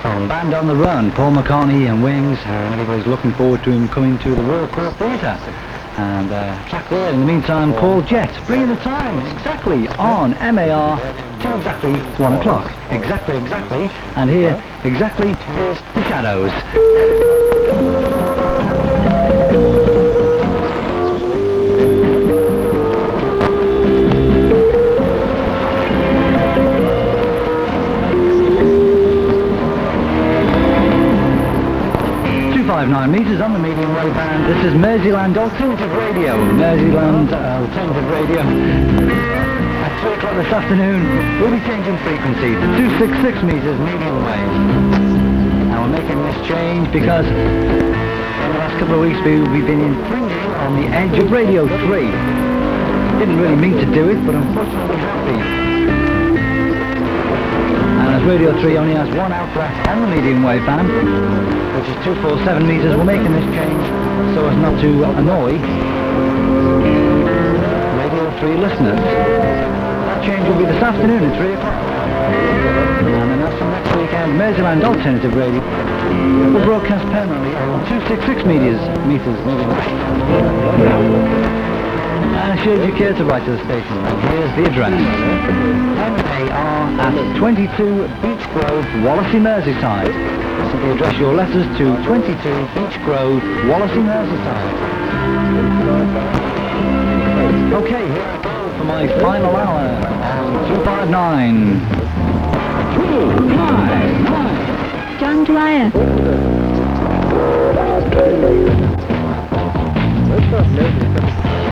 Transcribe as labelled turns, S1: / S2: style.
S1: Band on the Run, Paul McCartney and Wings, and everybody's looking forward to him coming to the Royal Court Theatre. And track there, in the meantime, Paul Jett, bringing the time exactly on MAR till exactly 1 o'clock. Exactly, and here, exactly, is The Shadows. 259 metres on the medium wave band. This is Merseyland Alternative Radio. Merseyland Alternative Radio. At 3 o'clock this afternoon, we'll be changing frequency to 266 metres medium wave. Now we're making this change because in the last couple of weeks we've been infringing on the edge of Radio 3. Didn't really mean to do it, but unfortunately have been. And as Radio 3 only has one outlet on the medium wave band, which is 247 metres, we're making this change so as not to annoy Radio 3 listeners. That change will be this afternoon at 3 o'clock. And then that's from next weekend, Merseyland Alternative Radio will broadcast permanently on 266 metres medium wave. And should you care to write to the station, here's the address. MAR at 22 Beach Grove, Wallasey, Merseyside. Simply address your letters to 22 Beach Grove, Wallasey, Merseyside. Okay, here I go for my final hour on 259. 259.
S2: John Dwyer.